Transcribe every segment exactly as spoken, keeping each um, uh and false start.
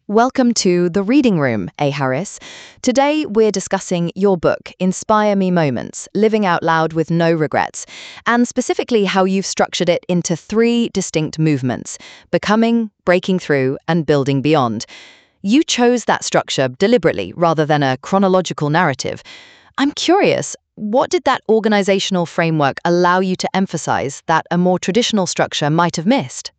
Welcome to The Reading Room, A. Harris. Today we're discussing your book, Inspire Me Moments, Living Out Loud with No Regrets, and specifically how you've structured it into three distinct movements: becoming, breaking through, and building beyond. You chose that structure deliberately rather than a chronological narrative. I'm curious, what did that organizational framework allow you to emphasize that a more traditional structure might have missed?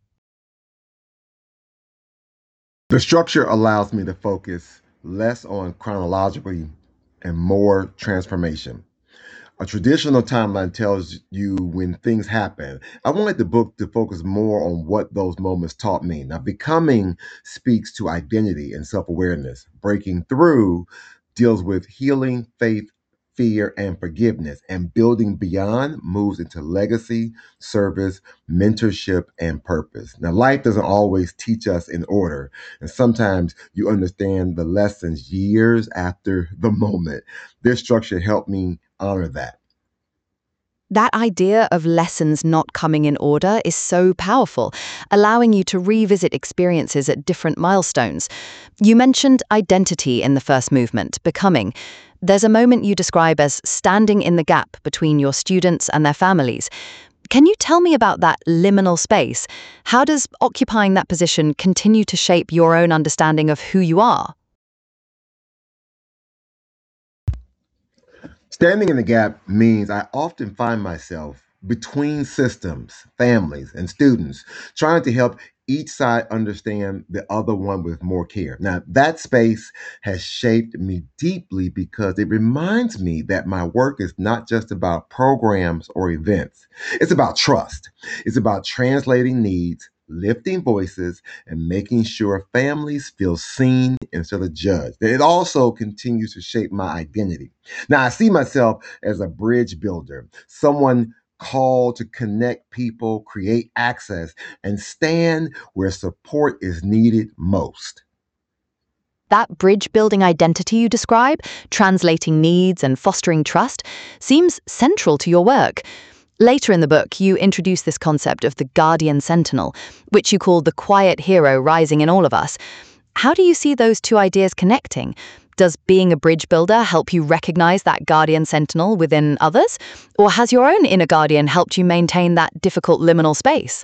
The structure allows me to focus less on chronologically and more transformation. A traditional timeline tells you when things happen. I wanted the book to focus more on what those moments taught me. Now, becoming speaks to identity and self awareness. Breaking through deals with healing, faith, fear, and forgiveness. And building beyond moves into legacy, service, mentorship, and purpose. Now, life doesn't always teach us in order. And sometimes you understand the lessons years after the moment. This structure helped me honor that. That idea of lessons not coming in order is so powerful, allowing you to revisit experiences at different milestones. You mentioned identity in the first movement, becoming. There's a moment you describe as standing in the gap between your students and their families. Can you tell me about that liminal space? How does occupying that position continue to shape your own understanding of who you are? Standing in the gap means I often find myself between systems, families, and students, trying to help each side understand the other one with more care. Now, that space has shaped me deeply because it reminds me that my work is not just about programs or events. It's about trust. It's about translating needs, lifting voices, and making sure families feel seen instead of judged. It also continues to shape my identity. Now, I see myself as a bridge builder, someone called to connect people, create access, and stand where support is needed most. That bridge building identity you describe, translating needs and fostering trust, seems central to your work. Later in the book, you introduce this concept of the guardian sentinel, which you call the quiet hero rising in all of us. How do you see those two ideas connecting? Does being a bridge builder help you recognize that guardian sentinel within others? Or has your own inner guardian helped you maintain that difficult liminal space?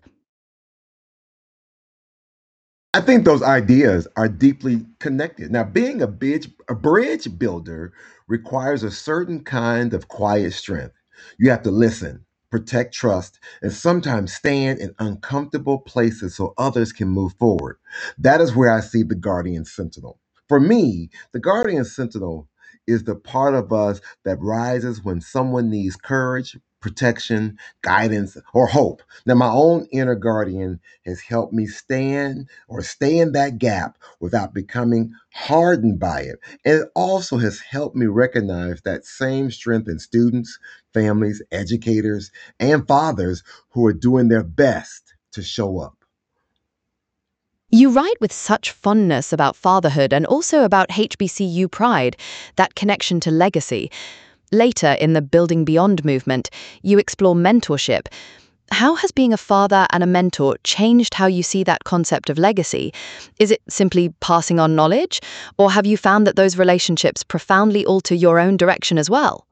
I think those ideas are deeply connected. Now, being a bridge, a bridge builder requires a certain kind of quiet strength. You have to listen, protect trust, and sometimes stand in uncomfortable places so others can move forward. That is where I see the guardian sentinel. For me, the guardian sentinel is the part of us that rises when someone needs courage, protection, guidance, or hope. Now, my own inner guardian has helped me stand or stay in that gap without becoming hardened by it. And it also has helped me recognize that same strength in students, families, educators, and fathers who are doing their best to show up. You write with such fondness about fatherhood and also about H B C U pride, that connection to legacy. Later in the Building Beyond movement, you explore mentorship. How has being a father and a mentor changed how you see that concept of legacy? Is it simply passing on knowledge, or have you found that those relationships profoundly alter your own direction as well?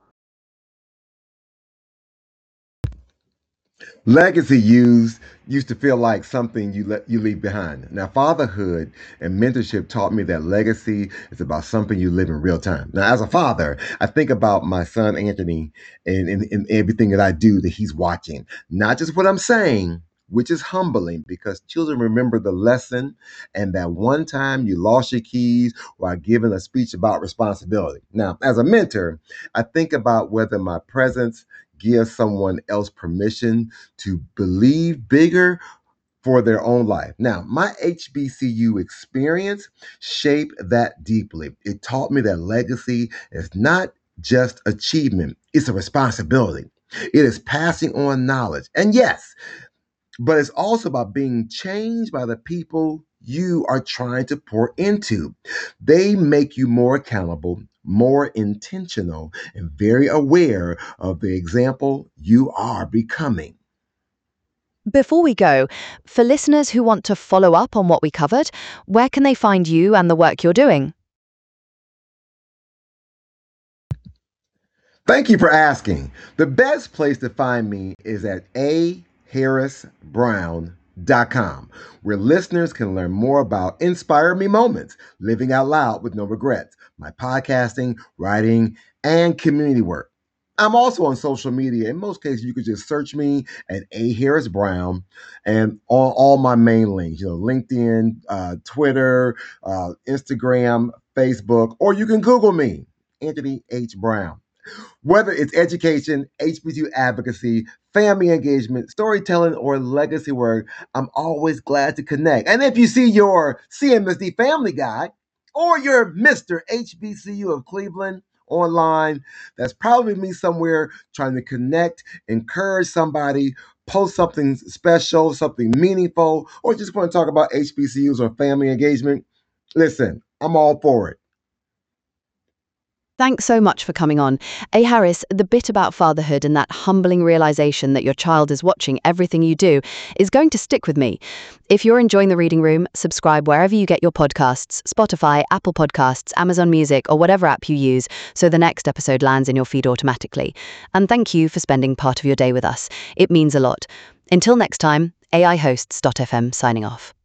Legacy used used to feel like something you let you leave behind. Now, fatherhood and mentorship taught me that legacy is about something you live in real time. Now, as a father, I think about my son Anthony and, and, and everything that I do that he's watching, not just what I'm saying. Which is humbling because children remember the lesson and that one time you lost your keys while giving a speech about responsibility. Now, as a mentor, I think about whether my presence gives someone else permission to believe bigger for their own life. Now, my H B C U experience shaped that deeply. It taught me that legacy is not just achievement, it's a responsibility. It is passing on knowledge. And yes, but it's also about being changed by the people you are trying to pour into. They make you more accountable, more intentional, and very aware of the example you are becoming. Before we go, for listeners who want to follow up on what we covered, where can they find you and the work you're doing? Thank you for asking. The best place to find me is at a harris brown dot com, where listeners can learn more about Inspire Me Moments, living out loud with no regrets, my podcasting, writing, and community work. I'm also on social media. In most cases, you could just search me at A Harris Brown and on all my main links, you know, LinkedIn, uh, Twitter, uh, Instagram, Facebook, or you can Google me, Anthony H. Brown. Whether it's education, H B C U advocacy, family engagement, storytelling, or legacy work, I'm always glad to connect. And if you see your C M S D Family Guide or your Mister H B C U of Cleveland online, that's probably me somewhere trying to connect, encourage somebody, post something special, something meaningful, or just want to talk about H B C Us or family engagement. Listen, I'm all for it. Thanks so much for coming on. A. Harris, the bit about fatherhood and that humbling realization that your child is watching everything you do is going to stick with me. If you're enjoying The Reading Room, subscribe wherever you get your podcasts, Spotify, Apple Podcasts, Amazon Music, or whatever app you use, so the next episode lands in your feed automatically. And thank you for spending part of your day with us. It means a lot. Until next time, A I Hosts dot F M signing off.